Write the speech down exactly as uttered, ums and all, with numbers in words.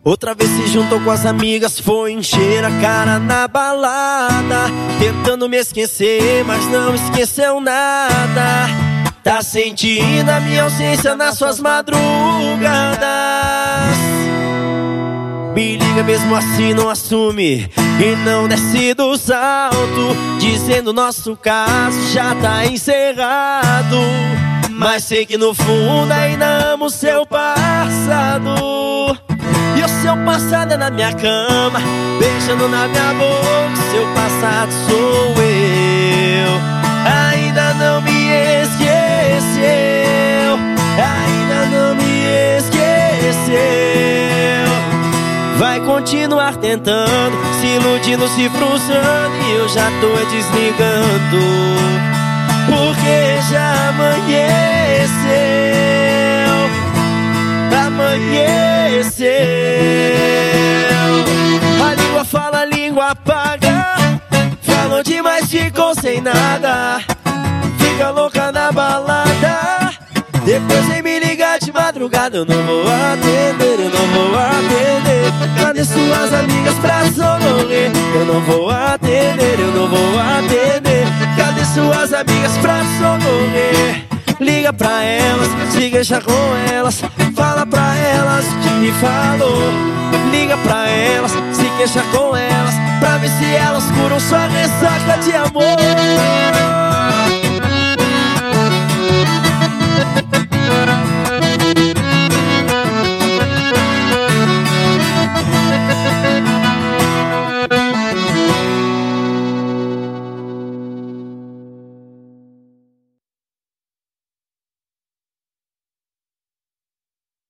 Outra vez se juntou com as amigas, foi encher a cara na balada, tentando me esquecer, mas não esqueceu nada. Tá sentindo a minha ausência nas suas madrugadas. Me liga mesmo assim, não assume e não desce do salto, dizendo nosso caso já tá encerrado. Mas sei que no fundo ainda amo seu passado. E o seu passado é na minha cama, beijando na minha boca. Seu passado sou eu. Ainda não me esqueceu, ainda não me esqueceu. Vai continuar tentando, se iludindo, se frustrando, e eu já tô desligando, porque já amanheceu, amanheceu. A língua fala, a língua apaga, falou demais, ficou sem nada, fica louca na balada, depois vem me ligar de madrugada. Eu não vou atender, eu não vou atender. Cadê suas amigas pra socorrer? Eu não vou atender, eu não vou atender. Cadê suas amigas pra socorrer? Liga pra elas, se queixa com elas, fala pra elas o que me falou. Liga pra elas, se queixa com elas, pra ver se elas curam sua ressaca de amor.